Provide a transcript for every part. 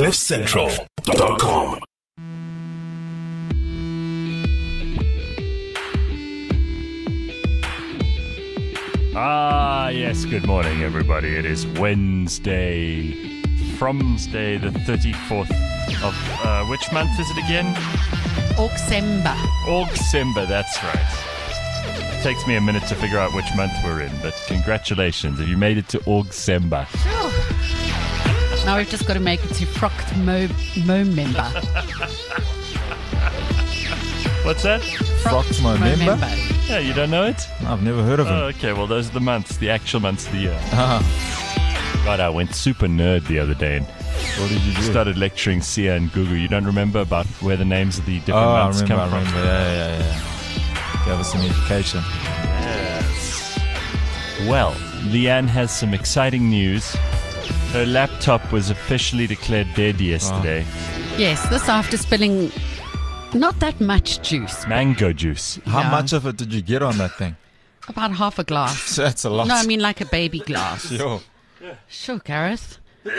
CliffCentral.com. Yes, good morning, everybody. It is Wednesday, Fromsday, the 34th of, which month is it again? Augsember, that's right. It takes me a minute to figure out which month we're in, but congratulations if you made it to Augsember. Sure. Now we've just got to make it to Frocht Member. What's that? Frocht Member? Yeah, you don't know it? I've never heard of him. Oh, okay, well, those are the months, the actual months of the year. God, I went super nerd the other day and What did you do? started lecturing Sia and Gugu. You don't remember about where the names of the different months come from? I remember. Yeah. Gave us some education. Yes. Well, Leanne has some exciting news. Her laptop was officially declared dead yesterday. Yes, this after spilling not that much juice. Mango juice. How Yeah. much of it did you get on that thing? About half a glass. That's a lot. No, I mean like a baby glass. Yo. Sure, Gareth.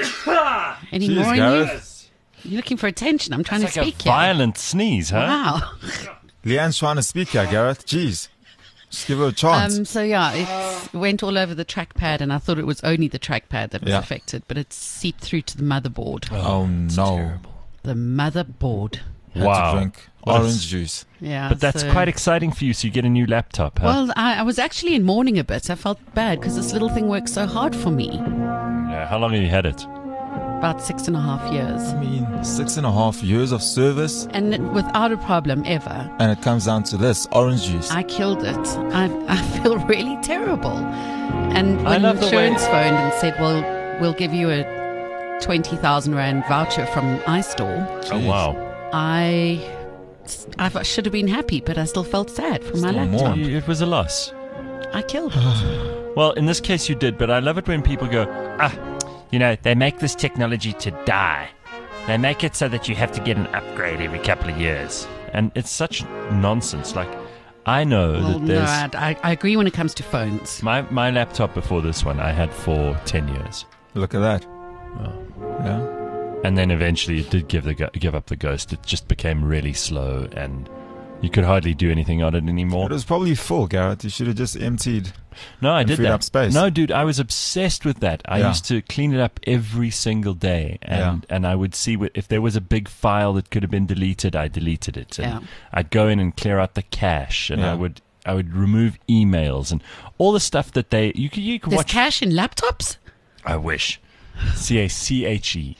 Any Cheers, more in Gareth. you? You're looking for attention. I'm trying It's to like speak a violent sneeze, huh? here. Wow. Leanne's trying to speak here, Gareth. Jeez. Just give her a chance. So yeah, it went all over the trackpad, and I thought it was only the trackpad that was Yeah. affected, but it seeped through to the motherboard. oh, no. The motherboard. Had Wow. to drink What a orange juice. Yeah. But that's so- quite exciting for you, so you get a new laptop, huh? Well, I was actually in mourning a bit. I felt bad because this little thing works so hard for me. Yeah, how long have you had it? About 6.5 years. I mean, 6.5 years of service, And without a problem ever. and it comes down to this orange juice. I killed it. I feel really terrible. And I when love the way- insurance phoned and said, well, we'll give you a 20,000 Rand voucher from iStore, Oh, wow. I should have been happy, but I still felt sad for my Still laptop. mourned. It was a loss. I killed it. Well, in this case you did, but I love it when people go, they make this technology to die. They make it so that you have to get an upgrade every couple of years. And it's such nonsense. Like, I know Well, that no, there's... I agree when it comes to phones. My laptop before this one I had for 10 years. Look at that. Yeah. And then eventually it did give up the ghost. It just became really slow and you could hardly do anything on it anymore. It was probably full, Gareth. You should have just emptied. No, I and did freed that. up space. No, dude, I was obsessed with that. I Yeah. used to clean it up every single day, and I would see if there was a big file that could have been deleted, I deleted it. And Yeah. I'd go in and clear out the cache, and Yeah. I would remove emails and all the stuff that you could There's watch. cash in laptops? I wish. CACHE.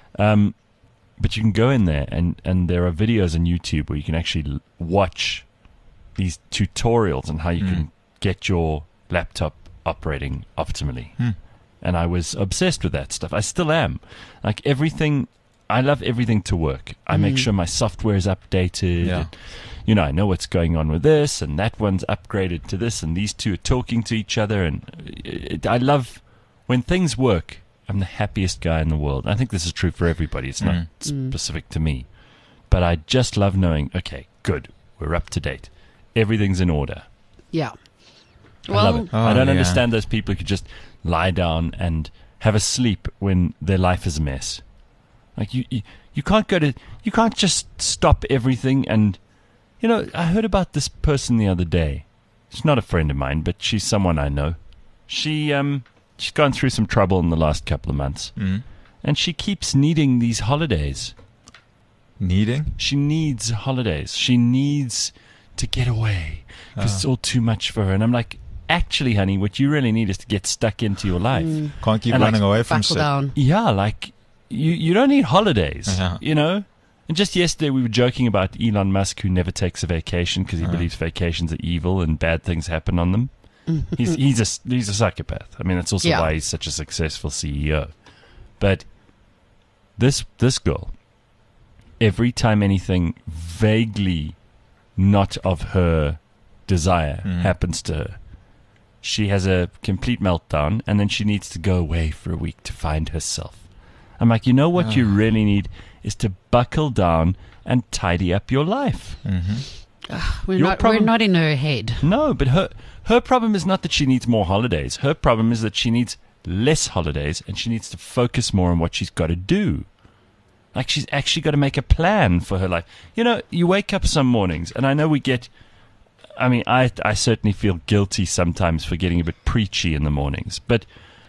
But you can go in there, and there are videos on YouTube where you can actually watch these tutorials on how you can get your laptop operating optimally. And I was obsessed with that stuff. I still am. Like everything, I love everything to work. I make sure my software is updated. Yeah. And, I know what's going on with this, and that one's upgraded to this, and these two are talking to each other. And I love when things work. I'm the happiest guy in the world. I think this is true for everybody. It's not specific to me. But I just love knowing, okay, good, we're up to date. Everything's in order. Yeah. I love it. I don't yeah. understand those people who could just lie down and have a sleep when their life is a mess. Like you can't just stop everything. And I heard about this person the other day. She's not a friend of mine, but she's someone I know. She's gone through some trouble in the last couple of months, and she keeps needing these holidays. Needing? She needs holidays. She needs to get away because it's all too much for her. And I'm like, actually, honey, what you really need is to get stuck into your life. Can't keep And, running away from Buckle shit. down. Yeah, like you don't need holidays, Yeah. And just yesterday we were joking about Elon Musk, who never takes a vacation because he believes vacations are evil and bad things happen on them. He's a psychopath. I mean, that's also why he's such a successful CEO. But this girl, every time anything vaguely not of her desire happens to her, she has a complete meltdown, and then she needs to go away for a week to find herself. I'm like, what you really need is to buckle down and tidy up your life. We're Your not problem- in her head. No, but her problem is not that she needs more holidays. Her problem is that she needs less holidays, and she needs to focus more on what she's got to do. Like, she's actually got to make a plan for her life. You know, you wake up some mornings, and I know I certainly feel guilty sometimes for getting a bit preachy in the mornings. But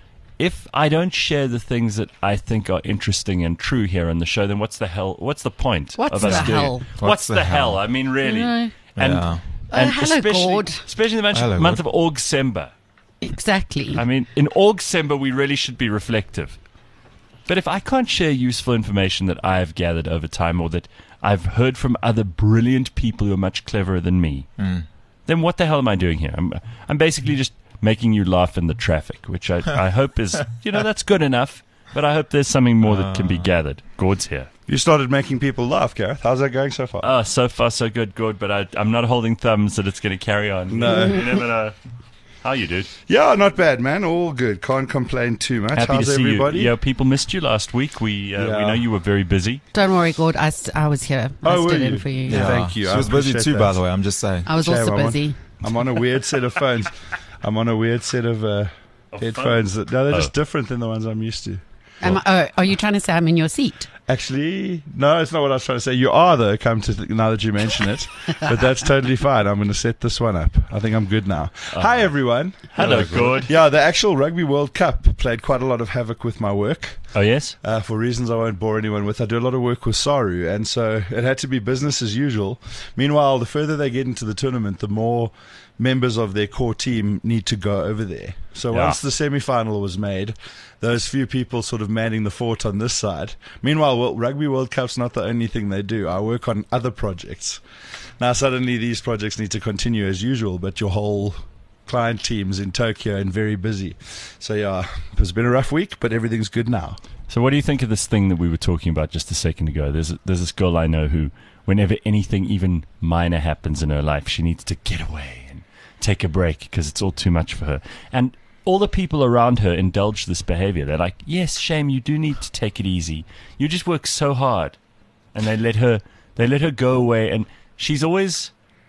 if I don't share the things that I think are interesting and true here on the show, then what's the point of us doing it? What's the hell? I mean, really. No. And hello, God. especially the month of Augsember. Exactly. I mean, in Augsember, we really should be reflective. But if I can't share useful information that I've gathered over time or that I've heard from other brilliant people who are much cleverer than me, then what the hell am I doing here? I'm basically just making you laugh in the traffic, which I hope is, that's good enough. But I hope there's something more that can be gathered. Gord's here. You started making people laugh, Gareth. How's that going so far? Oh, so far so good, Gord. But I'm not holding thumbs that it's going to carry on. No. You never know. How are you, dude? Yeah, not bad, man. All good. Can't complain too much. Happy How's to see everybody? you. Yeah, people missed you last week. We know you were very busy. Don't worry, Gord. I was here. I stood in for you. Yeah. Thank you. She was busy too, by the way. I'm just saying. I was also busy. I'm on a weird set of phones. I'm on a weird set of headphones. They're just different than the ones I'm used to. Are you trying to say I'm in your seat? Actually, no, it's not what I was trying to say. You are, though, now that you mention it. But that's totally fine. I'm going to set this one up. I think I'm good now. Hi, everyone. Hello, Gord. Yeah, the actual Rugby World Cup played quite a lot of havoc with my work. Oh, yes? For reasons I won't bore anyone with. I do a lot of work with Saru, and so it had to be business as usual. Meanwhile, the further they get into the tournament, the more members of their core team need to go over there. So once the semi-final was made, those few people sort of manning the fort on this side. Meanwhile, Rugby World Cup's not the only thing they do. I work on other projects. Now, suddenly these projects need to continue as usual, but your whole client team's in Tokyo and very busy. So, yeah, it's been a rough week, but everything's good now. So what do you think of this thing that we were talking about just a second ago? There's this girl I know who, whenever anything even minor happens in her life, she needs to get away and take a break because it's all too much for her. And all the people around her indulge this behavior. They're like, yes, Shame, you do need to take it easy. You just work so hard. And they let her go away. And she's always,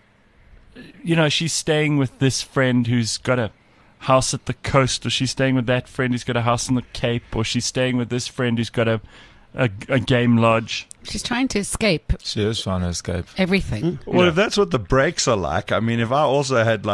she's staying with this friend who's got a house at the coast, or she's staying with that friend who's got a house in the Cape, or she's staying with this friend who's got a game lodge. She's trying to escape. She is trying to escape Everything. Well, if that's what the breaks are like, I mean, if I also had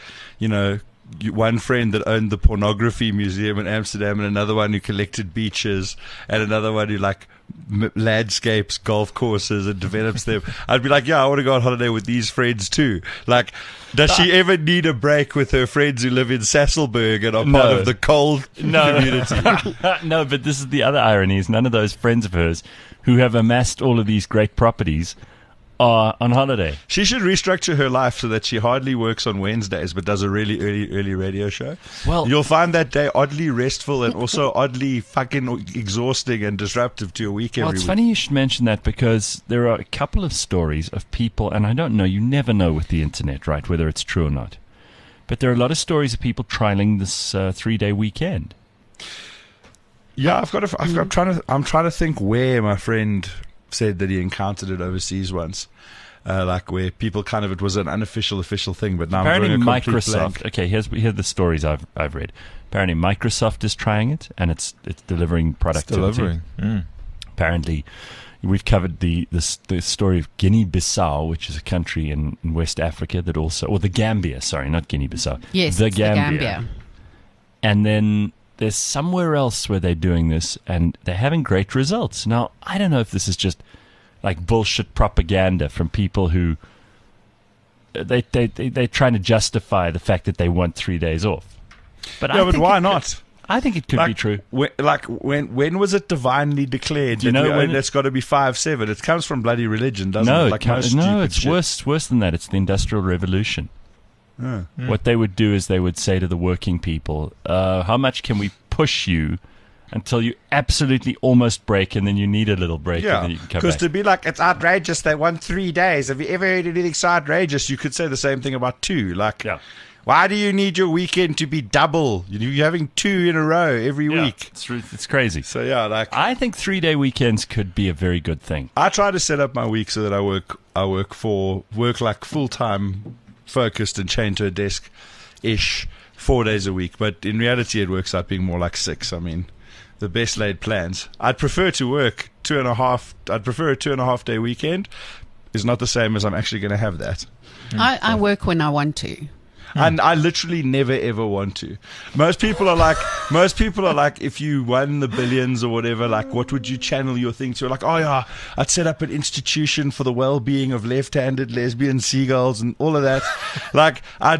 one friend that owned the pornography museum in Amsterdam, and another one who collected beaches, and another one who landscapes golf courses and develops them, I'd be like, yeah, I want to go on holiday with these friends too. Like, does she ever need a break with her friends who live in Sasolburg and are part of the coal community? No, but this is the other irony, is none of those friends of hers who have amassed all of these great properties are on holiday. She should restructure her life so that she hardly works on Wednesdays but does a really early radio show. Well, you'll find that day oddly restful and also oddly fucking exhausting and disruptive to your week every week. It's funny you should mention that, because there are a couple of stories of people, and I don't know, you never know with the internet, right, whether it's true or not. But there are a lot of stories of people trialing this 3-day weekend. Yeah, I'm trying to think where my friend said that he encountered it overseas once, where people it was an unofficial official thing, but now apparently I'm drawing a complete Microsoft blank. Okay, here are the stories I've read. Apparently Microsoft is trying it, and it's delivering productivity. Apparently we've covered the story of Guinea-Bissau, which is a country in West Africa that also, or the Gambia, sorry, not Guinea-Bissau. Yes, the Gambia. The Gambia. And then there's somewhere else where they're doing this, and they're having great results. Now, I don't know if this is just like bullshit propaganda from people who they're trying to justify the fact that they want 3 days off. But Why not? I think it could be true. When was it divinely declared? Do you know when it's got to be 5/7? It comes from bloody religion, doesn't it? It's worse than that. It's the Industrial Revolution. What they would do is they would say to the working people, how much can we push you until you absolutely almost break, and then you need a little break, and then you can come back. Because to be like, it's outrageous, they want 3 days. Have you ever heard anything so outrageous? You could say the same thing about 2. Why do you need your weekend to be double? You're having 2 in a row every week. It's crazy. So, I think 3-day weekends could be a very good thing. I try to set up my week so that I work full-time, focused and chained to a desk-ish 4 days a week. But in reality, it works out being more like 6. I mean, the best laid plans. I'd prefer to work 2.5. I'd prefer a 2.5 day weekend. Is not the same as I'm actually going to have that. I work when I want to. And I literally never ever want to. Most people are like, if you won the billions or whatever, like, what would you channel your thing to? Like, oh yeah, I'd set up an institution for the well-being of left-handed lesbian seagulls and all of that. Like,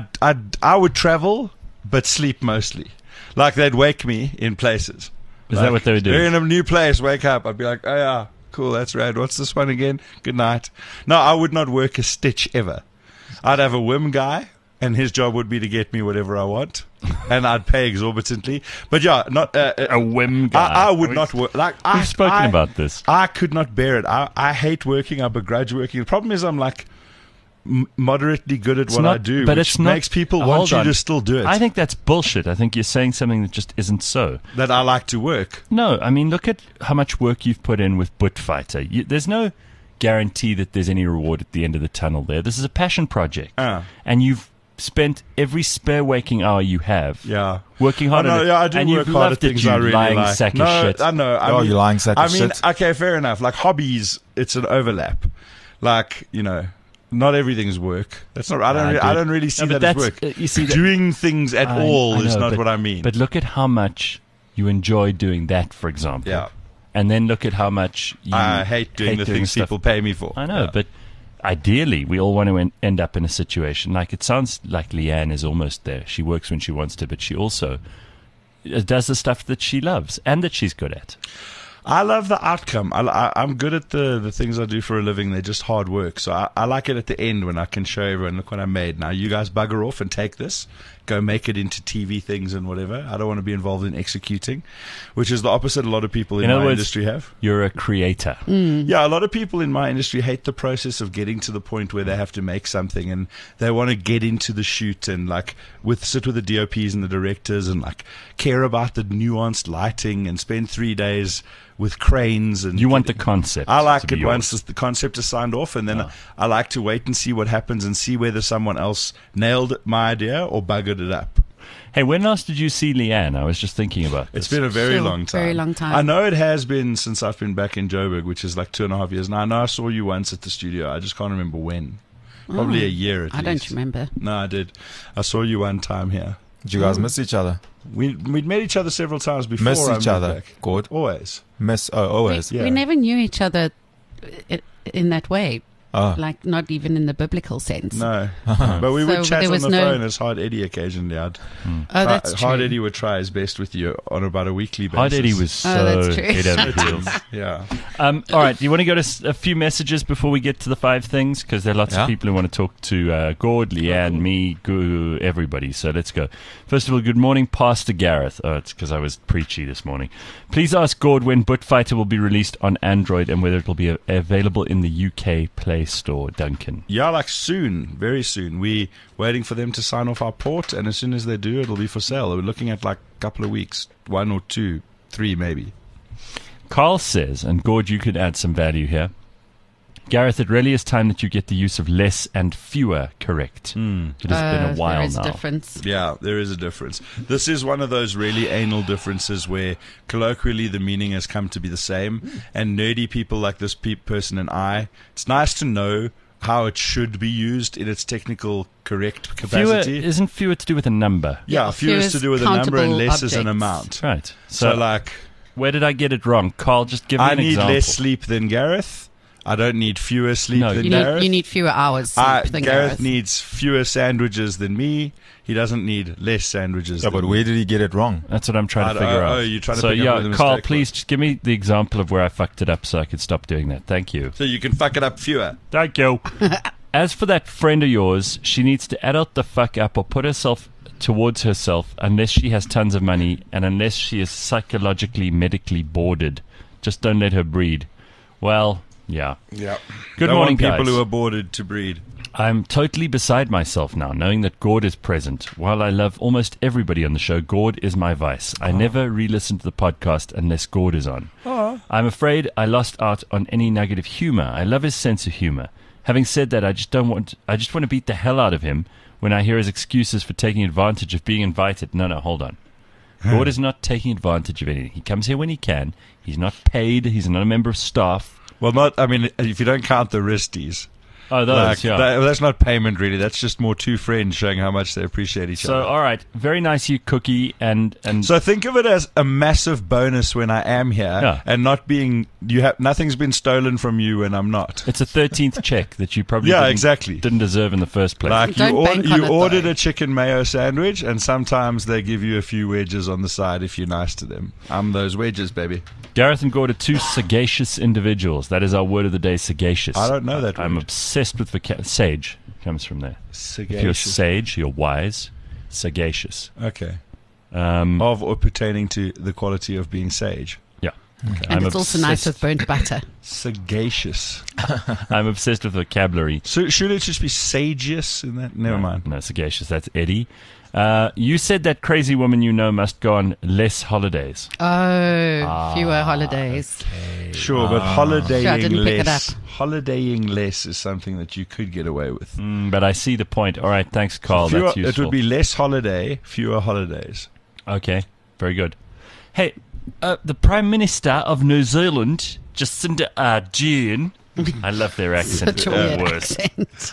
I would travel, but sleep mostly. Like, they'd wake me in places. Is that what they would do? They're in a new place, wake up. I'd be like, oh yeah, cool, that's rad. What's this one again? Good night. No, I would not work a stitch ever. I'd have a whim guy, and his job would be to get me whatever I want, and I'd pay exorbitantly. But yeah, not a whim guy. I would not work. Like, we've spoken about this. I could not bear it. I hate working. I begrudge working. The problem is I'm like moderately good at what I do, but which it's not, makes people want you to still do it. I think that's bullshit. I think you're saying something that just isn't so. That I like to work. No, I mean, look at how much work you've put in with Buttfighter. There's no guarantee that there's any reward at the end of the tunnel there. This is a passion project. And you've spent every spare waking hour you have working hard on it. Yeah, I do and work hard at things I really lying like. Sack of shit. I know. I mean, you lying sack of shit. Okay, fair enough. Like hobbies, it's an overlap. Like, you know, not everything's work. That's not. I don't really see that as work. You see, doing things at all is not what I mean. But look at how much you enjoy doing that, for example. Yeah. And then look at how much I hate doing the things people pay me for. I know, but ideally, we all want to end up in a situation like it sounds like Leanne is almost there. She works when she wants to, but she also does the stuff that she loves and that she's good at. I love the outcome. I'm good at the things I do for a living. They're just hard work. So I like it at the end when I can show everyone, look what I made. Now you guys bugger off and take this. Go make it into TV things and whatever. I don't want to be involved in executing, which is the opposite a lot of people in my industry have. You're a creator. Yeah, a lot of people in my industry hate the process of getting to the point where they have to make something and they want to get into the shoot and like sit with the DOPs and the directors and like care about the nuanced lighting and spend 3 days with cranes. And you want the concept. I like it once the concept is signed off, and then I like to wait and see what happens and see whether someone else nailed my idea or buggered it up. Hey, when last did you see Leanne? I was just thinking about this. It's been a very long time. Very long time. I know it has been since I've been back in Joburg, which is like 2.5 years. Now, I know I saw you once at the studio. I just can't remember when. Probably a year at least. I don't remember. No, I did. I saw you one time here. Did you guys miss each other? We'd met each other several times before. Miss each other. Good. Always. Always. We never knew each other in that way. Like, not even in the biblical sense. No. But we would chat on the phone as Hard Eddie occasionally. That's true. Hard Eddie would try his best with you on about a weekly basis. Hard Eddie was so head over heels. Yeah. All right. Do you want to go to a few messages before we get to the 5 things? Because there are lots of people who want to talk to Gord, Leanne, me, Gu, everybody. So let's go. First of all, good morning, Pastor Gareth. Oh, it's because I was preachy this morning. Please ask Gord when Buttfighter will be released on Android and whether it will be available in the UK Play Store, Duncan. Yeah, like soon, very soon. We're waiting for them to sign off our port, and as soon as they do, it'll be for sale. We're looking at like a couple of weeks, 1 or 2, 3 maybe. Carl says, and Gord, you could add some value here, Gareth, it really is time that you get the use of less and fewer correct. It has been a while now. There is a difference. Yeah, there is a difference. This is one of those really anal differences where colloquially the meaning has come to be the same. And nerdy people like this person and I, it's nice to know how it should be used in its technical correct capacity. Isn't fewer to do with a number? Yeah, fewer is to do with a number and less is an amount. Right. So like, where did I get it wrong? Carl, just give me an example. I need less sleep than Gareth. I don't need fewer sleep than Gareth. You need fewer hours sleep than Gareth. Gareth needs fewer sandwiches than me. He doesn't need less sandwiches than but where did he get it wrong? That's what I'm trying to figure out. Oh, you're trying to figure out the mistake. Carl, please just give me the example of where I fucked it up so I could stop doing that. Thank you. So you can fuck it up fewer. Thank you. As for that friend of yours, she needs to adult the fuck up or put herself towards herself unless she has tons of money and unless she is psychologically, medically boarded. Just don't let her breed. Well... Yeah. Good morning, guys. People who are boarded to breed. I'm totally beside myself now, knowing that Gord is present. While I love almost everybody on the show, Gord is my vice. I never re-listen to the podcast unless Gord is on. I'm afraid I lost out on any negative humor. I love his sense of humor. Having said that, I just want to beat the hell out of him when I hear his excuses for taking advantage of being invited. No, hold on. Gordon's not taking advantage of anything. He comes here when he can. He's not paid. He's not a member of staff. Well, if you don't count the wristies. Oh, those, that's not payment, really. That's just more two friends showing how much they appreciate each other. So, all right. Very nice, you, Cookie. And so think of it as a massive bonus when I am here, and not being nothing's been stolen from you when I'm not. It's a 13th check that you probably didn't deserve in the first place. Like you ordered a chicken mayo sandwich, and sometimes they give you a few wedges on the side if you're nice to them. I'm those wedges, baby. Gareth and Gord are two sagacious individuals. That is our word of the day, sagacious. I don't know that I'm word. Obsessed with sage. Comes from there. Sagacious. If you're sage, you're wise. Sagacious. Okay. Of or pertaining to the quality of being sage. Yeah. Okay. And it's also nice with burnt butter. Sagacious. I'm obsessed with vocabulary. So should it just be sageous in that? Never mind. No, sagacious. That's Eddie. You said that crazy woman you know must go on less holidays. Oh, fewer holidays. Okay. Sure, but holidaying less is something that you could get away with. But I see the point. All right, thanks, Carl. That's useful. It would be less holiday, fewer holidays. Okay, very good. Hey, the Prime Minister of New Zealand, Jacinda Ardern. I love their accent. Such a weird accent.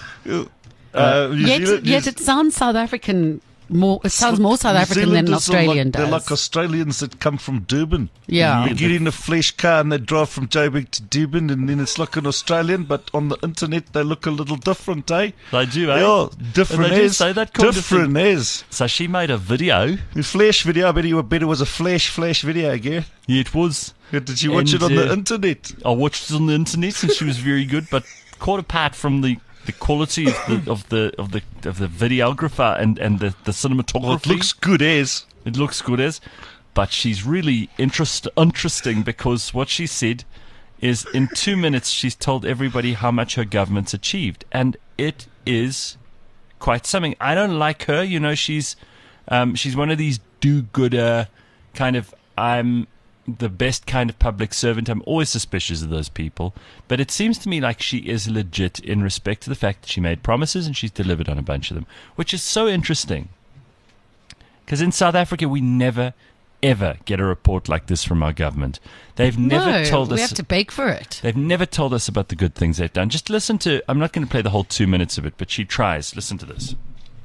Yet it sounds South African. It sounds more South African than an Australian does. They're like Australians that come from Durban. Yeah. They get in a flash car and they drive from Joburg to Durban, and then it's like an Australian, but on the internet they look a little different, eh? They do, eh? Yeah, different they do say that kind different of thing. As. So she made a video. A flash video, but it was a flash video, Gareth. Yeah, it was. Did you watch it on the internet? I watched it on the internet and she was very good, but quite apart from the quality of the videographer and the cinematography. Well, it looks good as. It looks good as. But she's really interesting because what she said is in 2 minutes she's told everybody how much her government's achieved. And it is quite something. I don't like her. You know, she's one of these do-gooder kind of, I'm the best kind of public servant. I'm always suspicious of those people. But it seems to me like she is legit in respect to the fact that she made promises and she's delivered on a bunch of them, which is so interesting. Because in South Africa, we never, ever get a report like this from our government. They've never told us. We have to beg for it. They've never told us about the good things they've done. Just listen to, I'm not going to play the whole 2 minutes of it, but she tries. Listen to this.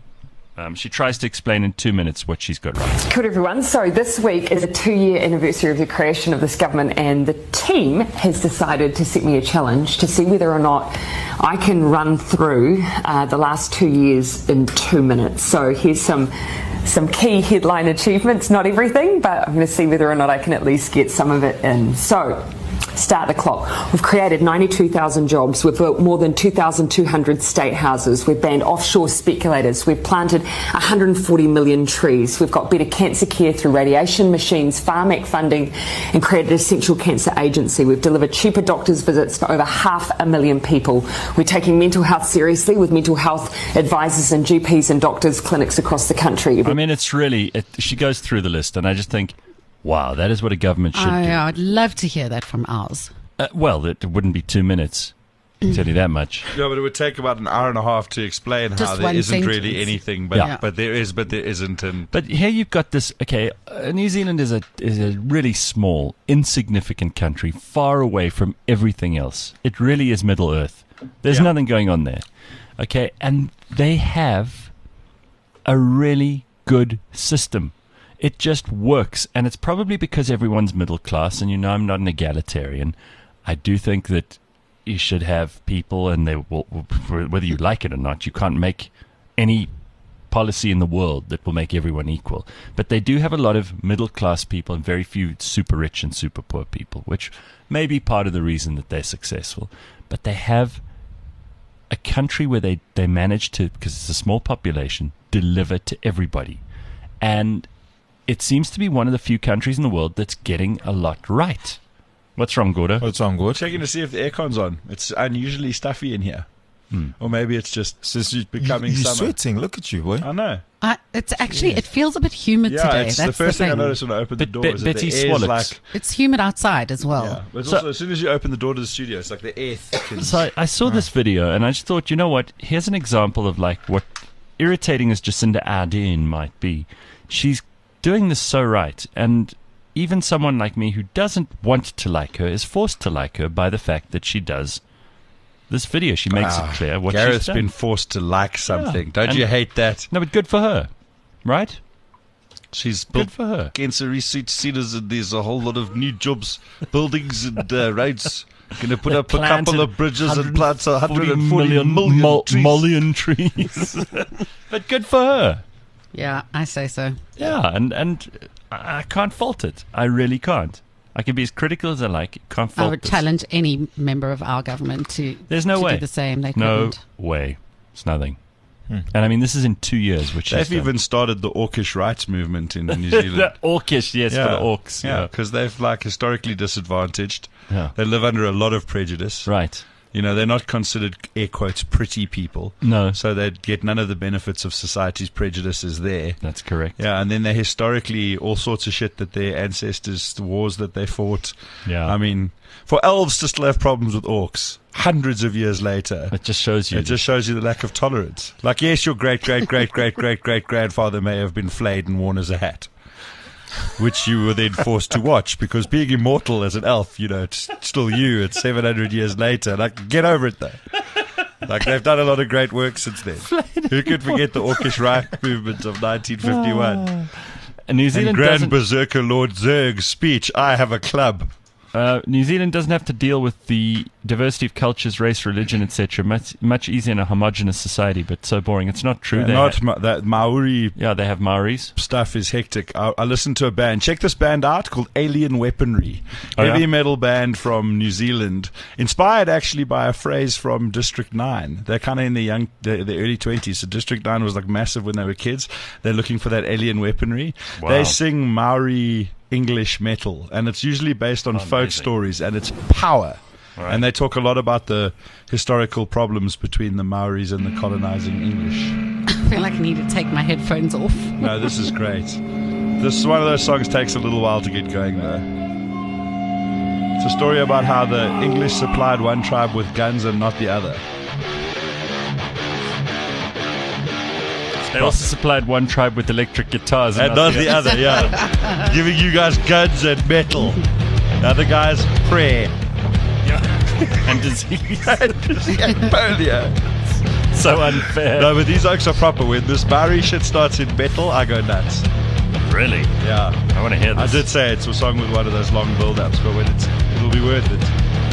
She tries to explain in 2 minutes what she's got right. Good, everyone. So this week is a 2-year anniversary of the creation of this government, and the team has decided to set me a challenge to see whether or not I can run through the last 2 years in 2 minutes. So here's some key headline achievements, not everything, but I'm going to see whether or not I can at least get some of it in. So, start the clock. We've created 92,000 jobs. We've built more than 2,200 state houses. We've banned offshore speculators. We've planted 140 million trees. We've got better cancer care through radiation machines, PharmAct funding, and created Essential Cancer Agency. We've delivered cheaper doctors' visits for over 500,000 people. We're taking mental health seriously with mental health advisors and GPs and doctors' clinics across the country. I mean, it's really, she goes through the list, and I just think, wow, that is what a government should do. I'd love to hear that from ours. Well, it wouldn't be 2 minutes. I can tell you that much. Yeah, but it would take about an hour and a half to explain Just how there isn't sentence. really anything, but there is, but there isn't. And but here you've got this. Okay, New Zealand is a really small, insignificant country, far away from everything else. It really is Middle Earth. There's nothing going on there. Okay, and they have a really good system. It just works, and it's probably because everyone's middle class, and you know I'm not an egalitarian. I do think that you should have people, and they will, whether you like it or not, you can't make any policy in the world that will make everyone equal. But they do have a lot of middle class people and very few super rich and super poor people, which may be part of the reason that they're successful. But they have a country where they manage to, because it's a small population, deliver to everybody. And it seems to be one of the few countries in the world that's getting a lot right. What's wrong, Gordo? What's wrong, Gordo? checking to see if the aircon's on. It's unusually stuffy in here. Or maybe it's just becoming you're summer. sweating. Look at you, boy. I know. It's actually, it feels a bit humid today. It's That's the first thing I thing. noticed when I opened the door is that Betty the air is swallows. like... It's humid outside as well. Yeah, but it's also, as soon as you open the door to the studio, it's like the air thickens. So I saw this video, and I just thought, you know what? Here's an example of like what irritating as Jacinda Ardern might be. She's doing this so right, and even someone like me who doesn't want to like her is forced to like her by the fact that she does this video. She makes it clear what Gareth's she's done. been forced to like something. Yeah. Don't you hate that? No, but good for her, right? She's Good built for her. cancer research centers, and there's a whole lot of new jobs, buildings, and roads. Going to put up a couple of bridges and plant 140 million trees. But good for her. Yeah, I say so. Yeah, and I can't fault it. I really can't. I can be as critical as I like. Can't fault I would this. challenge any member of our government to There's no to way. do the same. They No couldn't. way. It's nothing. And I mean, this is in 2 years, which They've is even started the Orcish rights movement in New Zealand. the Orcish, yes, for the orcs. Yeah, because they've like historically disadvantaged. Yeah. They live under a lot of prejudice. Right. You know, they're not considered, air quotes, pretty people. No, So they get none of the benefits of society's prejudices there. that's correct. Yeah, and then they're historically all sorts of shit that their ancestors, the wars that they fought. Yeah. I mean, for elves to still have problems with orcs hundreds of years later, It just shows you. it just shows you the lack of tolerance. Like, yes, your great-great-great-great-great-great-grandfather may have been flayed and worn as a hat, which you were then forced to watch, because being immortal as an elf, you know, it's still you. It's 700 years later. Like, get over it, though. Like, they've done a lot of great work since then. Who could forget the Orcish right movement of 1951? and New And Zealand Grand doesn't. Berserker Lord Zerg's speech, I have a club. New Zealand doesn't have to deal with the diversity of cultures, race, religion, etc. Much easier in a homogenous society, but so boring. It's not true. That Maori They have Maoris. stuff is hectic. I listened to a band. Check this band out called Alien Weaponry. Oh, yeah? Heavy metal band from New Zealand. Inspired actually by a phrase from District 9. They're kind of in the early 20s. So District 9 was like massive when they were kids. They're looking for that alien weaponry. Wow. They sing Maori English metal, and it's usually based on folk Amazing. stories, and it's power. Right. And they talk a lot about the historical problems between the Maoris and the colonizing English. I feel like I need to take my headphones off. No, this is great. This is one of those songs takes a little while to get going, though. It's a story about how the English supplied one tribe with guns and not the other. They also supplied one tribe with electric guitars And not the other, yeah. Giving you guys guns and metal. The other guys, prayer. and disease. Polio. So unfair. No, but these oaks are proper. When this Maori shit starts in metal, I go nuts. Really? Yeah. I want to hear I this. did say it's a song with one of those long build-ups, but when it'll be worth it.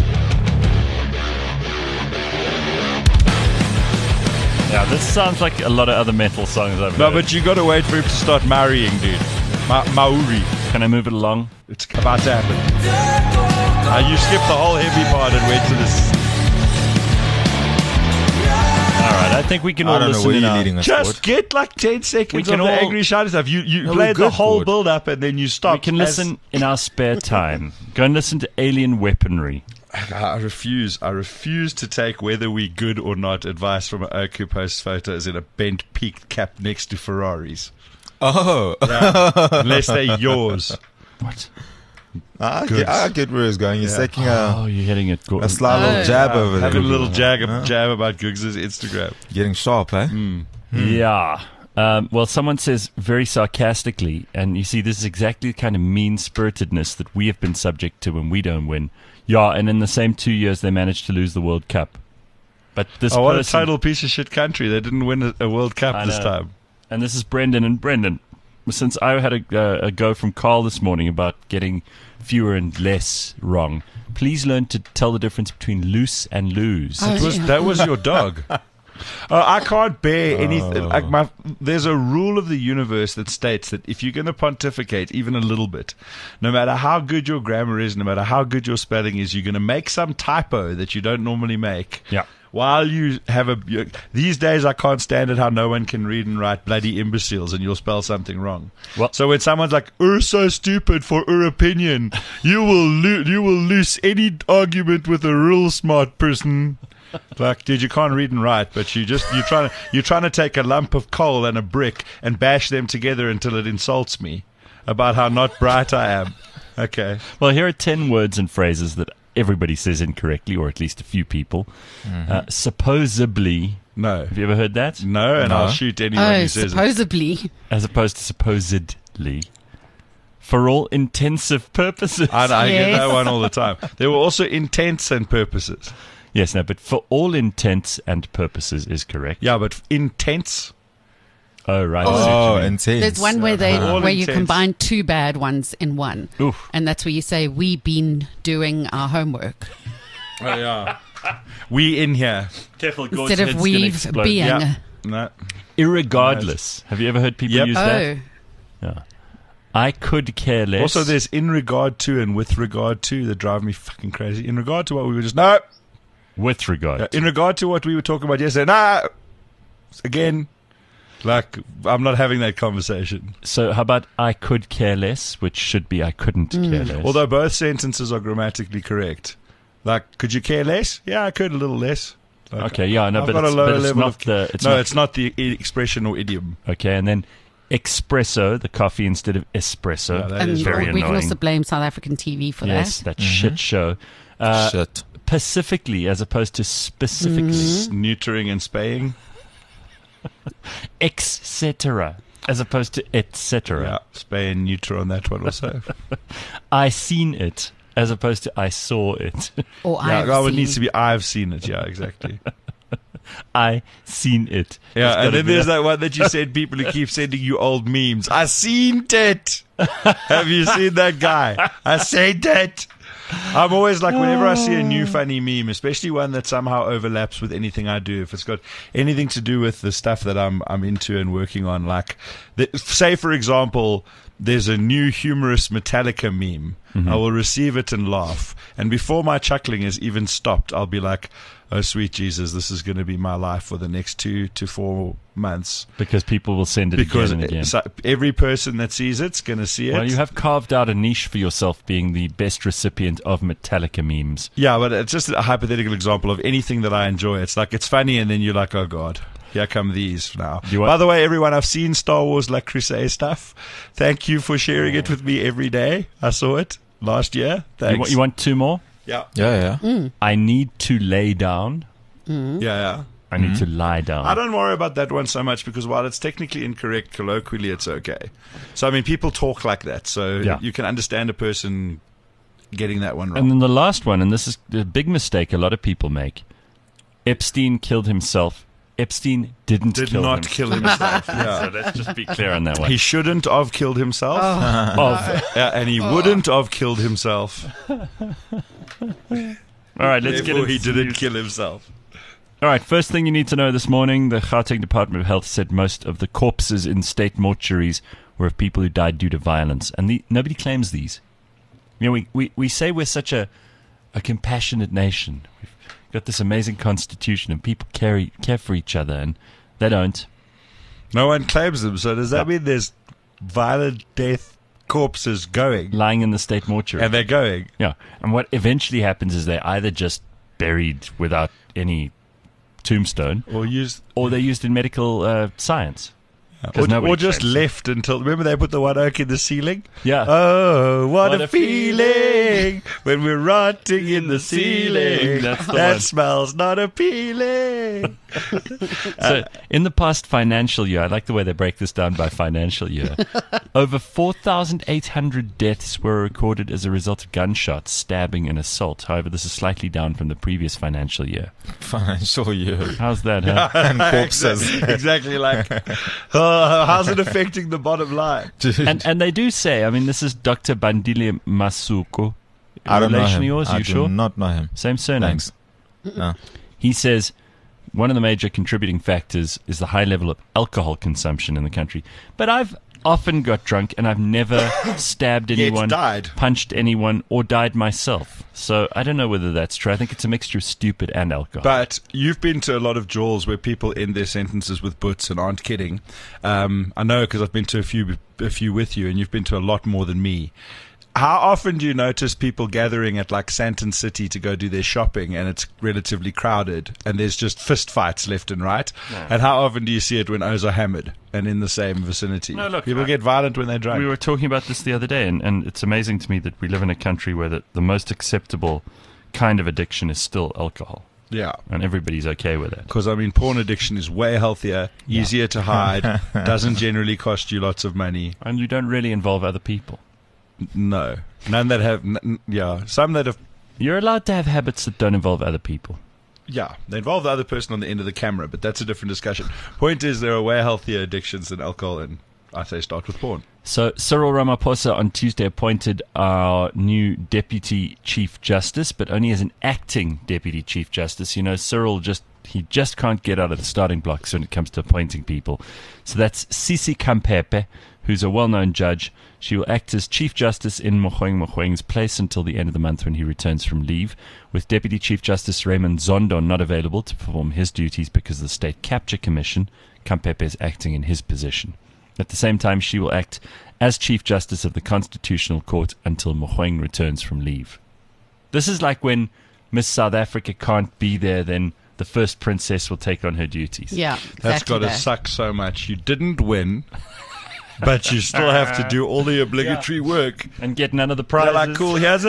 Yeah, this sounds like a lot of other metal songs I've No, heard. but you got to wait for him to start marrying, dude. Maori. Can I move it along? It's about to happen. You skipped the whole heavy part and went to this. All right, I think we can all I don't know listen where in you're our- leading us Just forward. get like 10 seconds We of can the all- angry shouting stuff. You No, we're played the good whole forward. build-up and then you stop. We can listen in our spare time. Go and listen to Alien Weaponry. I refuse to take whether we good or not advice from an oak who posts photos in a bent peaked cap next to Ferraris. Oh, Unless they're yours. What? I get where it's going. You're taking Oh, you're hitting it. a sly little jab over there. Having a little jab about Googs' Instagram. Getting sharp, eh? Yeah. Well, someone says very sarcastically, and you see, this is exactly the kind of mean-spiritedness that we have been subject to when we don't win. Yeah, and in the same 2 years, they managed to lose the World Cup. But this What a person, total piece of shit country. They didn't win a World Cup I this know. time. And this is Brendan. And Brendan, since I had a go from Carl this morning about getting fewer and less wrong, please learn to tell the difference between loose and lose. That was your dog. I can't bear anything. There's a rule of the universe that states that if you're going to pontificate even a little bit, no matter how good your grammar is, no matter how good your spelling is, you're going to make some typo that you don't normally make. Yeah. While you have these days, I can't stand it how no one can read and write bloody imbeciles and you'll spell something wrong. Well- So when someone's like, so stupid for opinion, you will lose any argument with a real smart person. Like, dude, you can't read and write, but you're trying to take a lump of coal and a brick and bash them together until it insults me about how not bright I am. Okay. Well, here are 10 words and phrases that everybody says incorrectly, or at least a few people. Supposably. No. Have you ever heard that? No, and No. I'll shoot anyone who says it. Supposedly. As opposed to supposedly. For all intensive purposes. I get Yes. that one all the time. There were also intents and purposes. Yes, no, but for all intents and purposes is correct. Yeah, but intents. Oh, right. I see Oh, what you mean. intense. There's one where All where you intense. combine two bad ones in one, Oof. and that's where you say we been doing our homework Oh, yeah. We in here. Careful, instead of we've being. Yeah. No. Irregardless. Have you ever heard people Yep. use Oh, that? Yeah. I could care less. Also, there's in regard to and with regard to that drive me fucking crazy. In regard to what we were just no. with regard. In regard to what we were talking about yesterday, no. Again, like I'm not having that conversation. So how about I could care less, which should be I couldn't care less. Although both sentences are grammatically correct. Like, could you care less? Yeah, I could a little less. Like, Okay, yeah, no, I've but got a it's, lower but it's level not of the. It's no, not, it's not the expression or idiom. okay, and then espresso, the coffee instead of espresso. Yeah, that and is very we can annoying. also blame South African TV for Yes, that shit show. Shit. Pacifically as opposed to specifically. Neutering and spaying. Etc. As opposed to etc. Yeah, spay and neuter on that one also. I seen it as opposed to I saw it. that. Or Yeah, I've well, it seen. needs to be I've seen it. Yeah, exactly. I seen it. It's Yeah, gotta and then be there's that one that you said people who keep sending you old memes. I seen it. Have you seen that guy? I seen it. I'm always like, whenever I see a new funny meme, especially one that somehow overlaps with anything I do, if it's got anything to do with the stuff that I'm into and working on, like, say for example, there's a new humorous Metallica meme. I will receive it and laugh, and before my chuckling has even stopped, I'll be like, oh sweet Jesus, this is going to be my life for the next 2 to 4 months. because people will send it Because again and again. so every person that sees it's going to see it. Well, you have carved out a niche for yourself being the best recipient of Metallica memes. Yeah, but it's just a hypothetical example of anything that I enjoy. It's like, it's funny, and then you're like, oh God, here come these now. You want- By the way, everyone, I've seen Star Wars La Crusade stuff. Thank you for sharing it with me every day. I saw it last year. Thanks. You want two more? Yeah, Yeah. I need to lay down. yeah. I need to lie down. I don't worry about that one so much because while it's technically incorrect, colloquially it's okay. So, I mean, people talk like that, so Yeah. you can understand a person getting that one wrong. And then the last one, and this is a big mistake a lot of people make. Epstein killed himself. Epstein did Did not kill himself. So Yeah. let's just be clear on that one. He shouldn't have killed himself. Of. Yeah, and he wouldn't have killed himself. All right, let's get Therefore, into he didn't news. kill himself. All right, first thing you need to know this morning, the Gauteng Department of Health said most of the corpses in state mortuaries were of people who died due to violence, and nobody claims these. You know, we say we're such a compassionate nation. We've got this amazing constitution, and people care for each other, and they don't. No one claims them, so does that mean there's violent death corpses going? Lying in the state mortuary. And they're going. Yeah, and what eventually happens is they're either just buried without any tombstone, Or used. or they're used in medical science. 'Cause nobody Or just claims left until. Remember they put the one oak in the ceiling? Yeah. Oh, what, What a a feeling when we're rotting in the ceiling. That's the that one. smells not appealing. So, in the past financial year, I like the way they break this down by financial year. Over 4,800 deaths were recorded as a result of gunshots, stabbing, and assault. However, this is slightly down from the previous financial year. Financial year. How's that, huh? And corpses. Exactly like, how's it affecting the bottom line? and they do say, I mean, this is Dr. Bandile Masuku. I don't know Relation him. of yours, I you do sure? not know him. Same surname. Thanks. No. He says one of the major contributing factors is the high level of alcohol consumption in the country. But I've often got drunk and I've never stabbed anyone, died. punched anyone, or died myself. So I don't know whether that's true. I think it's a mixture of stupid and alcohol. But you've been to a lot of jaws where people end their sentences with buts and aren't kidding. I know because I've been to a few with you, and you've been to a lot more than me. How often do you notice people gathering at like Santon City to go do their shopping, and it's relatively crowded, and there's just fist fights left and right? No. And how often do you see it when O's are hammered and in the same vicinity? No, look, people get violent when they're drunk. We were talking about this the other day, and it's amazing to me that we live in a country where the most acceptable kind of addiction is still alcohol, Yeah. and everybody's okay with it. Because, I mean, porn addiction is way healthier, easier to hide, doesn't generally cost you lots of money. And you don't really involve other people. No. None that have, some that have. You're allowed to have habits that don't involve other people. Yeah, they involve the other person on the end of the camera, but that's a different discussion. Point is, there are way healthier addictions than alcohol, and I say start with porn. So Cyril Ramaphosa on Tuesday appointed our new Deputy Chief Justice, but only as an acting Deputy Chief Justice. You know, Cyril just can't get out of the starting blocks when it comes to appointing people. So that's Sisi Kampepe, who's a well-known judge. She will act as Chief Justice in Mogoeng-Mogoeng's place until the end of the month when he returns from leave, with Deputy Chief Justice Raymond Zondo not available to perform his duties because of the State Capture Commission. Kampepe is acting in his position. At the same time, she will act as Chief Justice of the Constitutional Court until Mogoeng returns from leave. This is like when Miss South Africa can't be there, then the first princess will take on her duties. Yeah, exactly. That's got to suck so much. You didn't win, but you still have to do all the obligatory work and get none of the prizes. They're like, cool. Here's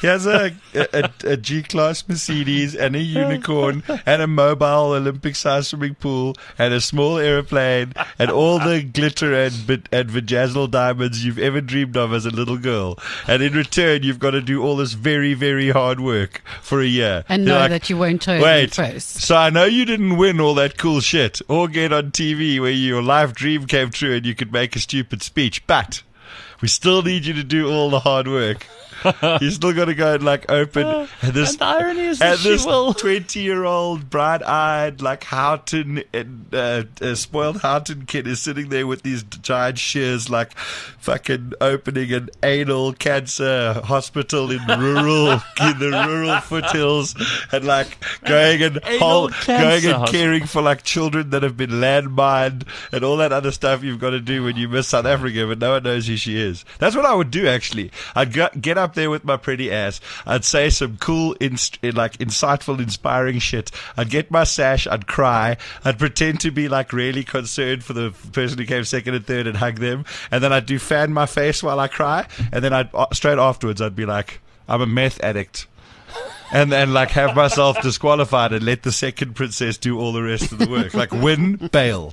a G-class Mercedes and a unicorn and a mobile Olympic-sized swimming pool and a small airplane and all the glitter and vajazzle diamonds you've ever dreamed of as a little girl. And in return, you've got to do all this very, very hard work for a year. And know that you won't turn wait, first. So I know you didn't win all that cool shit or get on TV where your life dream came true and you could make a stupid speech, but we still need you to do all the hard work. You still got to go and open. And the irony is that this 20-year-old, bright-eyed, Houghton, spoiled Houghton kid is sitting there with these giant shears, fucking opening an anal cancer hospital in the rural foothills, and going and caring for children that have been landmined and all that other stuff you've got to do when you miss South Africa, but no one knows who she is. That's what I would do, actually. I'd get up there with my pretty ass. I'd say some cool, insightful, inspiring shit. I'd get my sash. I'd cry. I'd pretend to be really concerned for the person who came second and third and hug them. And then I'd do fan my face while I cry. And then straight afterwards, I'd be like, I'm a meth addict. And then have myself disqualified and let the second princess do all the rest of the work. Win, bail.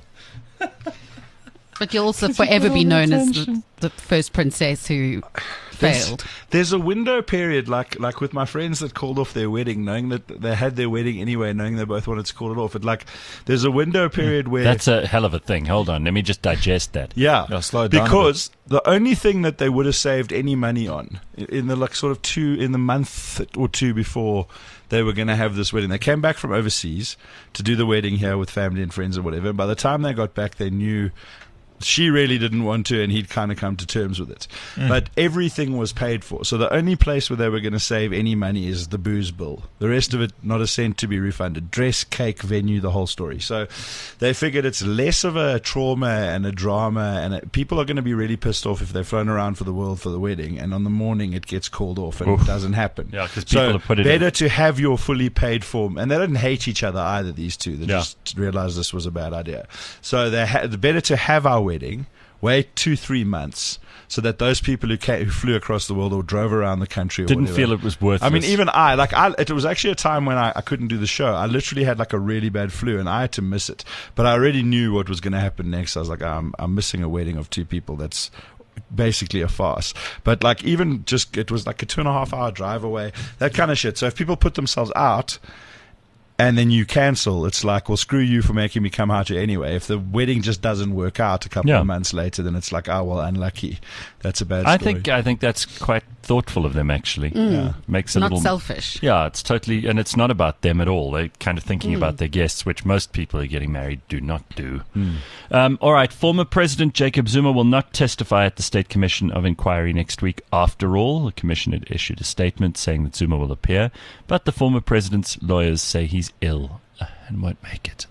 But you'll also forever be known as the first princess who failed. There's a window period, like with my friends that called off their wedding, knowing that they had their wedding anyway, knowing they both wanted to call it off. There's a window period where... That's a hell of a thing. Hold on. Let me just digest that. Yeah. Slow it down because the only thing that they would have saved any money on in the in the month or two before they were going to have this wedding, they came back from overseas to do the wedding here with family and friends or whatever. And by the time they got back, they knew... She really didn't want to, and he'd kind of come to terms with it. But everything was paid for. So the only place where they were going to save any money is the booze bill. The rest of it, not a cent to be refunded. Dress, cake, venue, the whole story. So they figured it's less of a trauma and a drama, and people are going to be really pissed off if they've flown around for the world for the wedding, and on the morning it gets called off and it doesn't happen. Yeah, because people have put it better to have your fully paid form. And they didn't hate each other either, these two. They just realized this was a bad idea. So better to have our wedding, wait 2-3 months, so that those people who flew across the world or drove around the country or didn't whatever, feel it was worthless. I mean, even it was actually a time when I couldn't do the show. I literally had a really bad flu and I had to miss it. But I already knew what was going to happen next. I was like, I'm missing a wedding of 2 people. That's basically a farce. But even just, it was a 2.5 hour drive away, that kind of shit. So if people put themselves out and then you cancel, it's well, screw you for making me come out here anyway. If the wedding just doesn't work out a couple of months later, then it's oh, well, unlucky. That's a bad story. I think that's quite thoughtful of them, actually. Yeah. Makes a not little selfish. Yeah, it's totally, and it's not about them at all. They're kind of thinking about their guests, which most people who are getting married do not do. All right, former President Jacob Zuma will not testify at the State Commission of Inquiry next week. After all, the commission had issued a statement saying that Zuma will appear, but the former president's lawyers say he's ill and won't make it.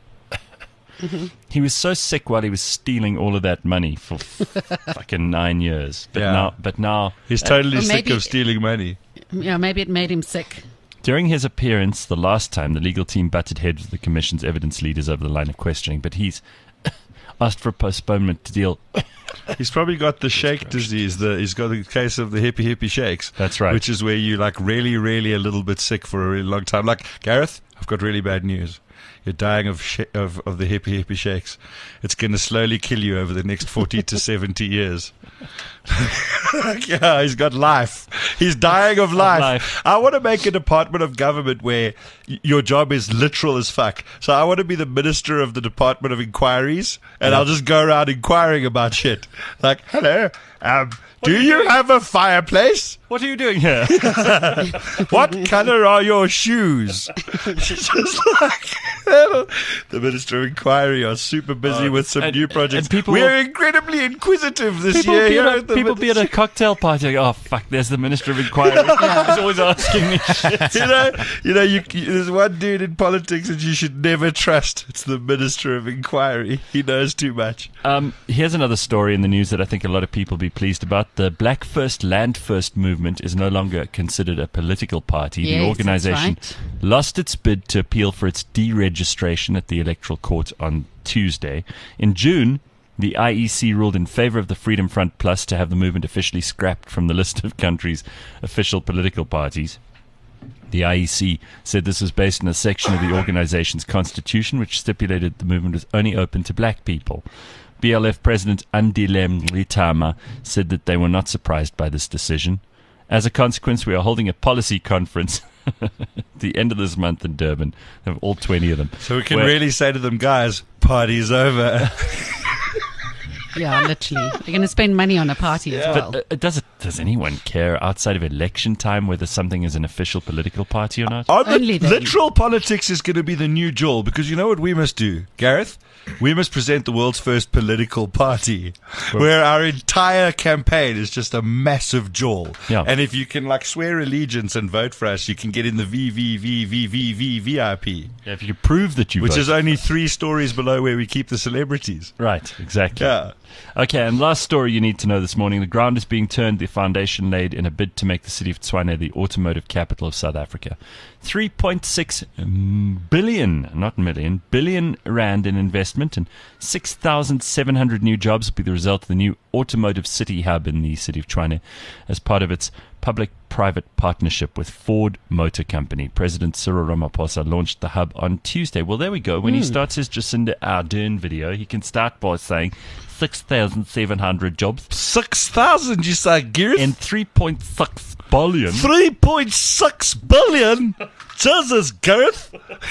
He was so sick while he was stealing all of that money for fucking 9 years. But now he's totally sick of stealing money. Yeah, maybe it made him sick. During his appearance the last time, the legal team butted heads with the commission's evidence leaders over the line of questioning, but he's asked for a postponement to deal. He's probably got the shake disease. He's got a case of the hippie shakes. That's right. Which is where you really, really a little bit sick for a really long time. Gareth, I've got really bad news. You're dying of the hippie shakes. It's going to slowly kill you over the next 40 to 70 years. Yeah, he's got life. He's dying of life. I want to make a department of government where your job is literal as fuck. So I want to be the minister of the Department of Inquiries, and I'll just go around inquiring about shit. Like, hello, do you have a fireplace? What are you doing here? What color are your shoes? Just like the Minister of Inquiry are super busy with some new projects. We're incredibly inquisitive this year. People be at a cocktail party like, oh fuck, there's the Minister of Inquiry. He's always asking me shit. There's one dude in politics that you should never trust. It's the Minister of Inquiry. He knows too much. Here's another story in the news that I think a lot of people will be pleased about. The Black First, Land First movement is no longer considered a political party. Yes, the organization lost its bid to appeal for its deregistration at the Electoral Court on Tuesday. In June, the IEC ruled in favor of the Freedom Front Plus to have the movement officially scrapped from the list of country's official political parties. The IEC said this was based on a section of the organization's constitution which stipulated the movement was only open to black people. BLF President Andile Mngxitama said that they were not surprised by this decision. As a consequence, we are holding a policy conference at the end of this month in Durban. They have all 20 of them. So we can really say to them, guys, party's over. Yeah, literally. They're going to spend money on a party as well. But does anyone care outside of election time whether something is an official political party or not? Literal politics is going to be the new jewel, because you know what we must do, Gareth? We must present the world's first political party where our entire campaign is just a massive jewel. Yeah. And if you can swear allegiance and vote for us, you can get in the VIP. Yeah, if you can prove that you Which vote. is only 3 stories below where we keep the celebrities. Right, exactly. Yeah. Okay, and last story you need to know this morning. The ground is being turned, the foundation laid in a bid to make the city of Tshwane the automotive capital of South Africa. 3.6 billion, not million, billion rand in investment and 6,700 new jobs will be the result of the new automotive city hub in the city of Tshwane as part of its public-private partnership with Ford Motor Company. President Cyril Ramaphosa launched the hub on Tuesday. Well, there we go. When he starts his Jacinda Ardern video, he can start by saying 6,700 jobs. 6,000, you say, Gareth? And 3.6 billion. 3.6 billion? Jesus, Gareth.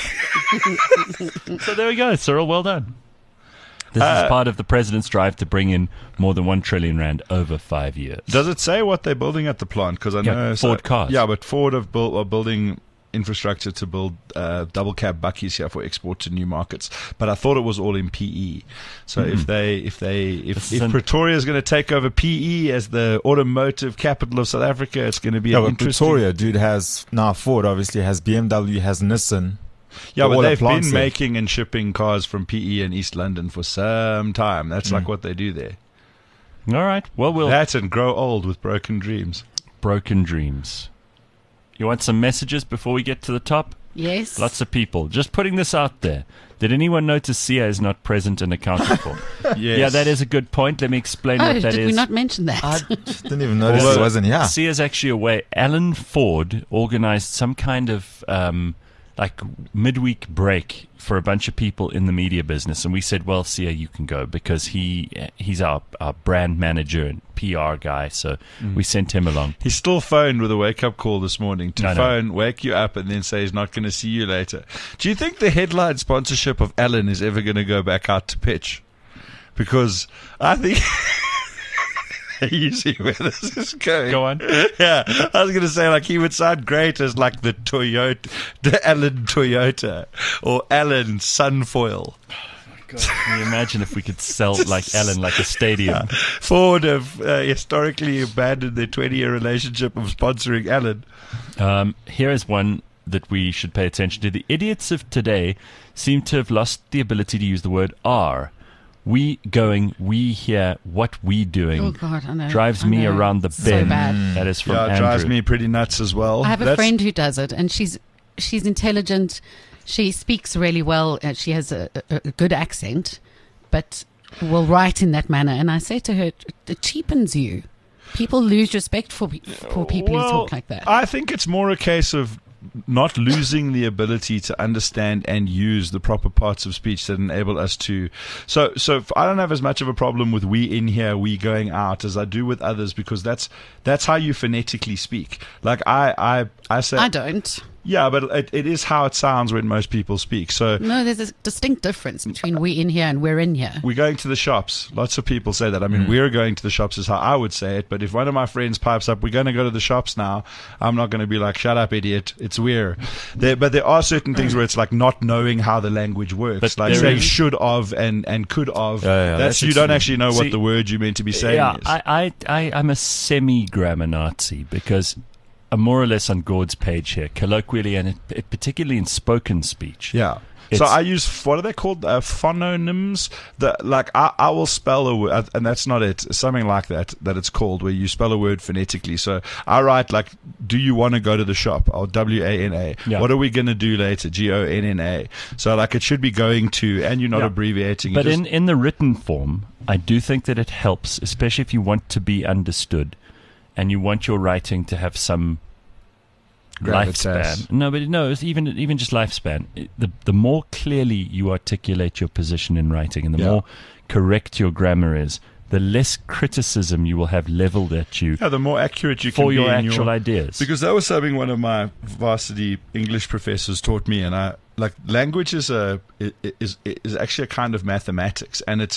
So there we go, Cyril. Well done. This is part of the president's drive to bring in more than 1 trillion rand over 5 years. Does it say what they're building at the plant? Because I know Ford cars. Yeah, but Ford are building infrastructure to build double cab buckies here for export to new markets. But I thought it was all in PE. So if Pretoria is going to take over PE as the automotive capital of South Africa, it's going to be interesting. Pretoria, dude, has now Ford obviously has BMW, has Nissan. Yeah, but they've been making and shipping cars from PE in East London for some time. That's like what they do there. All right. Well, that and grow old with broken dreams. Broken dreams. You want some messages before we get to the top? Yes. Lots of people. Just putting this out there. Did anyone notice Sia is not present and accounted for? Yes. Yeah, that is a good point. Let me explain what that is. Did we not mention that? I didn't even notice it wasn't here. Sia's actually away. Alan Ford organized some kind of midweek break for a bunch of people in the media business, and we said, well, Sia, you can go because he's our brand manager and PR guy, so we sent him along. He still phoned with a wake-up call this morning to wake you up and then say he's not going to see you later. Do you think the headline sponsorship of Alan is ever going to go back out to pitch? Because I think... You see where this is going. Go on. Yeah, I was going to say, he would sound great as the Toyota, the Alan Toyota, or Alan Sunfoil. Oh my God. Can you imagine if we could sell Alan like a stadium? Ford have historically abandoned their 20-year relationship of sponsoring Alan. Here is one that we should pay attention to. The idiots of today seem to have lost the ability to use the word "are." We going, we here, what we doing. Oh God, I know. Drives me around the bend. So bad. That is from It Andrew. drives me pretty nuts as well. I have a friend who does it, and she's intelligent. She speaks really well. She has a good accent, but will write in that manner. And I say to her, it cheapens you. People lose respect for people who talk like that. I think it's more a case of not losing the ability to understand and use the proper parts of speech that enable us to. So I don't have as much of a problem with we in here, we going out as I do with others, because that's how you phonetically speak. Like I say, I don't. Yeah, but it is how it sounds when most people speak. So no, there's a distinct difference between we in here and we're in here. We're going to the shops. Lots of people say that. I mean, we're going to the shops is how I would say it. But if one of my friends pipes up, we're going to go to the shops now, I'm not going to be like, shut up, idiot. It's weird. But there are certain things where it's like not knowing how the language works. But like saying should of and could of. That's you don't actually know what the word you meant to be saying is. I'm a semi-grammar Nazi because I'm more or less on Gord's page here, colloquially and particularly in spoken speech. Yeah. So I use, what are they called? Phononyms. I will spell a word, and that's not it. Something like that it's called, where you spell a word phonetically. So I write like, do you want to go to the shop? Or WANA. Yeah. What are we going to do later? GONNA. So like it should be going to, and you're not abbreviating. But in the written form, I do think that it helps, especially if you want to be understood and you want your writing to have some lifespan. No, it's even just lifespan. The more clearly you articulate your position in writing, and the more correct your grammar is, the less criticism you will have leveled at you. Yeah, the more accurate you can be for your actual ideas. Because that was something one of my varsity English professors taught me, and language is actually a kind of mathematics, and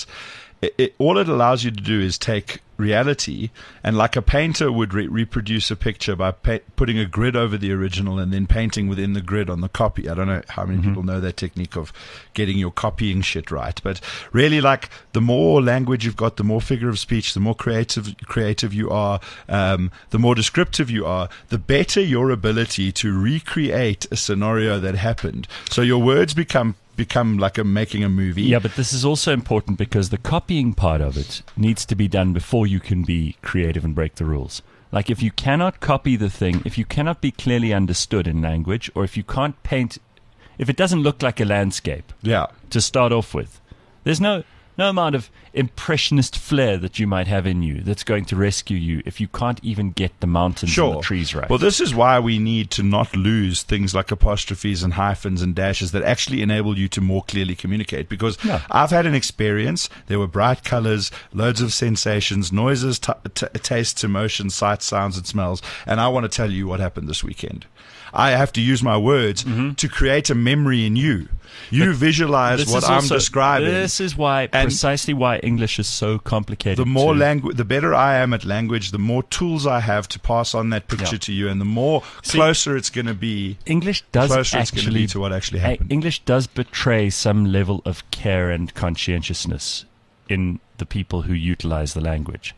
all it allows you to do is take reality, and like a painter would reproduce a picture by putting a grid over the original and then painting within the grid on the copy. I don't know how many people know that technique of getting your copying shit right, but really, like, the more language you've got, the more figure of speech, the more creative you are, the more descriptive you are, the better your ability to recreate a scenario that happened. So your words become like making a movie. Yeah, but this is also important because the copying part of it needs to be done before you can be creative and break the rules. Like, if you cannot copy the thing, if you cannot be clearly understood in language, or if you can't paint, if it doesn't look like a landscape to start off with, there's no amount of impressionist flair that you might have in you that's going to rescue you if you can't even get the mountains and the trees right. Well, this is why we need to not lose things like apostrophes and hyphens and dashes that actually enable you to more clearly communicate. Because I've had an experience. There were bright colors, loads of sensations, noises, tastes, emotions, sights, sounds, and smells. And I want to tell you what happened this weekend. I have to use my words to create a memory in you. You visualize what I'm describing. This is precisely why English is so complicated. The more the better I am at language, the more tools I have to pass on that picture to you, and the more closer it's going to be. English does actually to what actually happened. English does betray some level of care and conscientiousness in the people who utilize the language.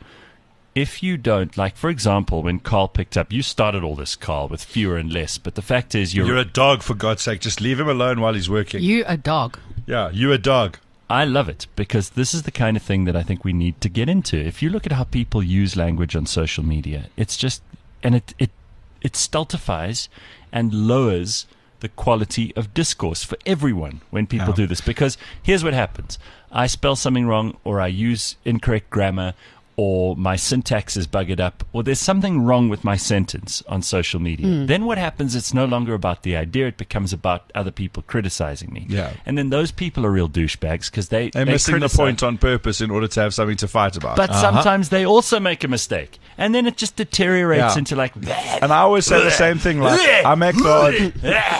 If you don't, like, for example, when Carl picked up, you started all this, Carl, with fewer and less, but the fact is you're a dog, for God's sake. Just leave him alone while he's working. You a dog. Yeah, you a dog. I love it, because this is the kind of thing that I think we need to get into. If you look at how people use language on social media, it's just, and it stultifies and lowers the quality of discourse for everyone when people do this. Because here's what happens. I spell something wrong, or I use incorrect grammar, or my syntax is buggered up, or there's something wrong with my sentence on social media. Then what happens, it's no longer about the idea, it becomes about other people criticizing me. Yeah. And then those people are real douchebags because they're missing the point on purpose in order to have something to fight about. But sometimes they also make a mistake. And then it just deteriorates into like... And I always say the same thing, like, I make God...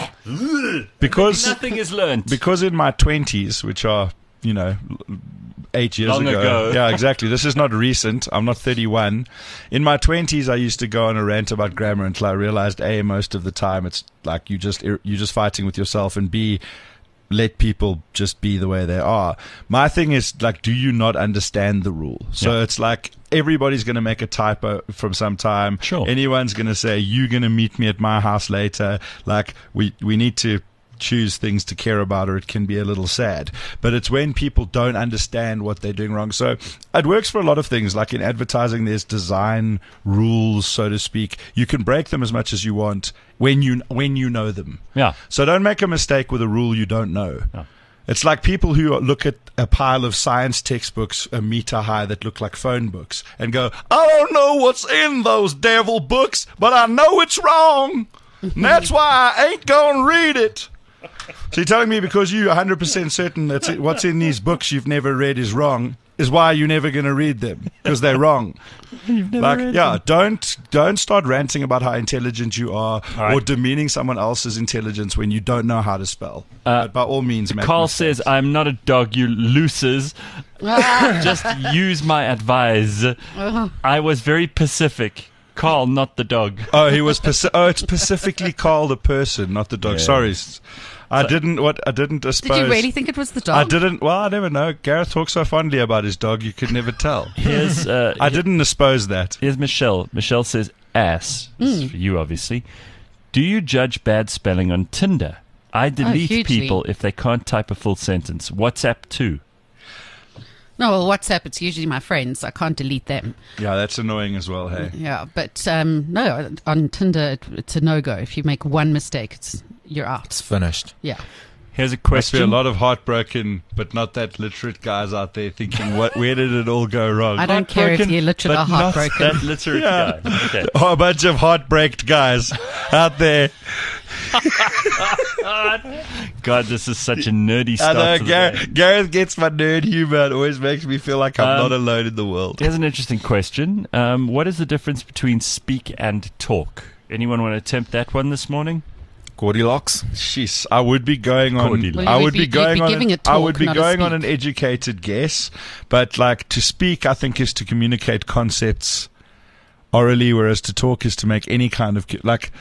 because nothing is learned. Because in my 20s, which are, 8 years ago. Yeah, exactly. This is not recent. I'm not 31. In my 20s, I used to go on a rant about grammar until I realized, A, most of the time it's like you're just fighting with yourself, and B, let people just be the way they are. My thing is, like, do you not understand the rule? So it's like everybody's going to make a typo from some time. Sure. Anyone's going to say, you're going to meet me at my house later. Like, we need to choose things to care about, or it can be a little sad. But it's when people don't understand what they're doing wrong. So it works for a lot of things. Like in advertising, there's design rules, so to speak. You can break them as much as you want when you know them. Yeah. So don't make a mistake with a rule you don't know. Yeah. It's like people who look at a pile of science textbooks a meter high that look like phone books and go, I don't know what's in those devil books, but I know it's wrong. And that's why I ain't gonna read it. So you're telling me because you're 100% certain that what's in these books you've never read is wrong, is why you're never going to read them, because they're wrong. You've never read them. Don't start ranting about how intelligent you are right. or demeaning someone else's intelligence when you don't know how to spell. But by all means, make Carl mistakes. says, I'm not a dog, you losers. Just use my advice. I was very Pacific. Carl, not the dog. Oh, it's specifically Carl the person, not the dog. Yeah. Sorry. I didn't suppose. Did you really think it was the dog? I didn't. Well, I never know. Gareth talks so fondly about his dog, you could never tell. Here's, I didn't suppose that. Here's Michelle. Michelle says, ass. This is for you, obviously. Do you judge bad spelling on Tinder? I delete hugely. people if they can't type a full sentence. WhatsApp too. No, well, WhatsApp, it's usually my friends. I can't delete them. Yeah, that's annoying as well, hey. Yeah, but no, on Tinder, it's a no-go. If you make one mistake, you're out. It's finished. Yeah. Here's a Must be question. a lot of heartbroken, but not that literate guys out there thinking, where did it all go wrong? I don't care if the illiterate but are not heartbroken. that literate Yeah. guy. Okay. Oh, a bunch of heartbreaked guys out there. God, this is such a nerdy I start know, to the day. Gareth gets my nerd humor. It always makes me feel like I'm not alone in the world. Here's an interesting question. What is the difference between speak and talk? Anyone want to attempt that one this morning? Goldilocks. Jeez, I would be going on. Cordy. Well, I you'd would be be going on. giving a I talk, would be not a going on an speak. educated guess, but like to speak, I think is to communicate concepts orally, whereas to talk is to make any kind of like.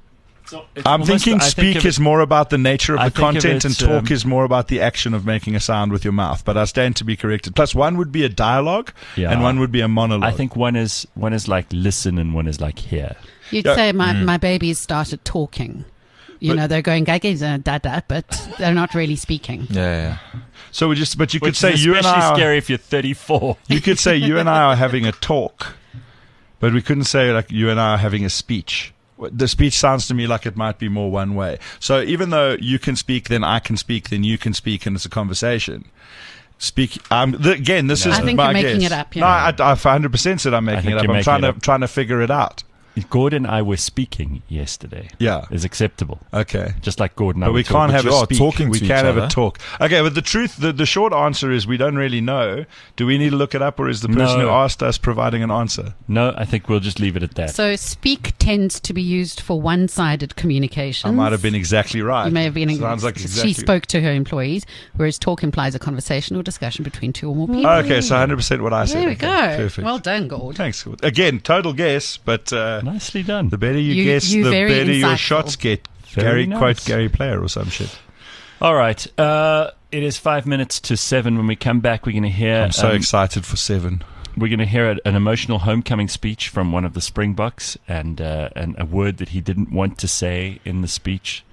I'm thinking speak is more about the nature of I the think of content, it, and talk is more about the action of making a sound with your mouth. But I stand to be corrected. Plus, one would be a dialogue, Yeah. and one would be a monologue. I think one is like listen and one is like hear. You'd Yeah. say my babies started talking. You know, they're going gaga dada, but they're not really speaking. Yeah. so. But you could Which say is you and especially I. Are, scary if you're 34. you could say you and I are having a talk, but we couldn't say like you and I are having a speech. The speech sounds to me like it might be more one way. So even though you can speak, then I can speak, then you can speak, and it's a conversation. Speak. Again, this is I think my you're making guess. it up, yeah. No, I 100% said I'm making think it up. you're I'm making it up. trying to figure it out. Gordon and I were speaking yesterday. Yeah. Is acceptable. Okay. Just like Gordon and I But were we talking. can't have you a are speak. talking We to can't each have a other. talk. Okay, but the truth, the short answer is we don't really know. Do we need to look it up, or is the person No. who asked us providing an answer? No, I think we'll just leave it at that. So speak tends to be used for one-sided communication. I might have been exactly right. You may have been. Sounds like exactly. She spoke to her employees, whereas talk implies a conversation or discussion between two or more people. Okay, so 100% what I said. There we Okay, go. Perfect. Well done, Gord. Thanks. Again, total guess, but Nicely done. the better you guess, you the very better your insightful. shots get. Very Quote nice. Gary Player or some shit. All right. It is 5 minutes to 7. When we come back, we're going to hear. I'm so excited for 7. We're going to hear an emotional homecoming speech from one of the Springboks, and a word that he didn't want to say in the speech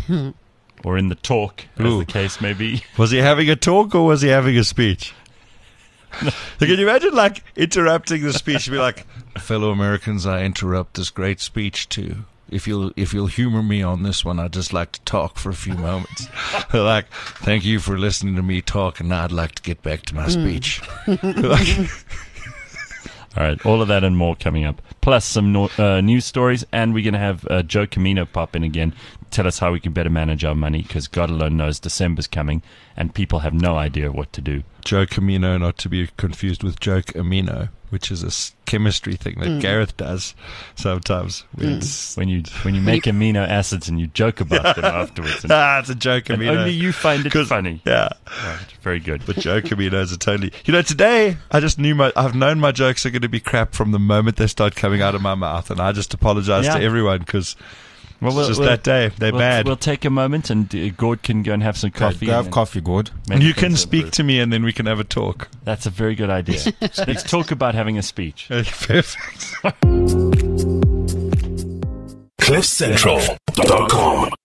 or in the talk, as Ooh. the case may be. Was he having a talk or was he having a speech? So can you imagine like interrupting the speech and be like, fellow Americans, I interrupt this great speech too. If you'll humor me on this one, I'd just like to talk for a few moments. Like, thank you for listening to me talk, and now I'd like to get back to my speech. All right, all of that and more coming up. Plus some news stories, and we're going to have Joe Camino pop in again, tell us how we can better manage our money, because God alone knows December's coming, and people have no idea what to do. Joe Camino, not to be confused with Joke Amino, which is a chemistry thing that Gareth does sometimes. When you make amino acids and you joke about them afterwards. And It's a Joke and Amino. only you find it 'Cause- funny. Yeah. Right, very good. But joke Caminos are totally. Today I just I've known my jokes are going to be crap from the moment they start coming out of my mouth, and I just apologize Yeah. to everyone because Well, it's just that day. They're bad. We'll take a moment, and Gord can go and have some coffee. Go have and coffee, Gord. make you things can speak improve. to me, and then we can have a talk. That's a very good idea. Let's talk about having a speech. Perfect. CliffCentral.com